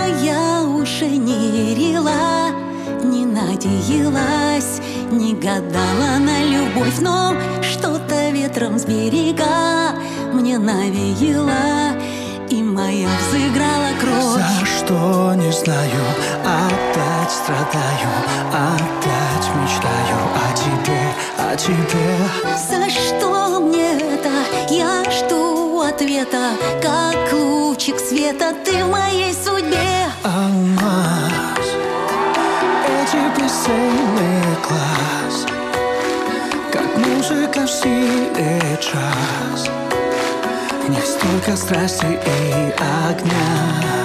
А я уже не верила, не надеялась, не гадала на любовь, но что-то ветром с берега мне навеяло, и моя взыграла кровь. За что не знаю, опять страдаю, опять мечтаю о тебе, о тебе. За что мне это? Я жду ответа, как лучик света ты в моей судьбе. Алмаз, эти бесценный глаз, как музыка в стиле джаз. В них столько страсти и огня.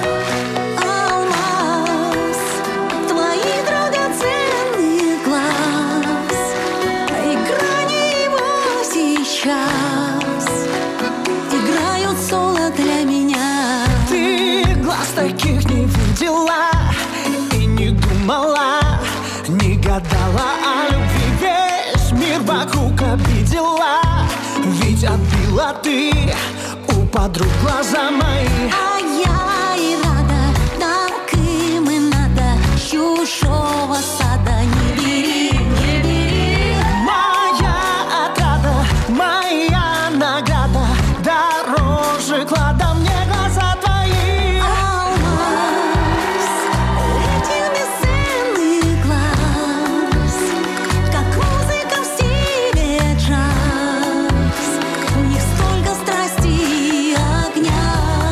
Алмаз, твои драгоценный глаз, и грани его сейчас играют соло для меня. Ты глаз таких не видела и не думала, не гадала о любви, весь мир вокруг обидела. Ведь отбила ты у подруг глаза мои. А я и рада, так им и надо, чужого сада не бери, не бери. Моя отрада, моя награда, дороже клада мне глаза твои. Алмаз, этих бесценный глаз, как музыка в стиле джаз. В них столько страсти и огня.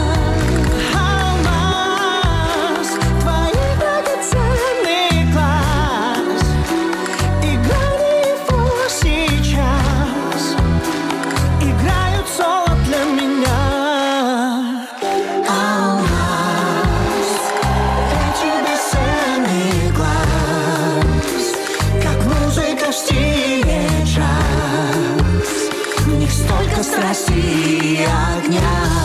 Алмаз, твои драгоценный глаз, и грани его сейчас играют соло для меня. Алмаз, эти бесценный глаз, как музыка в стиле джаз. В них столько страсти и огня.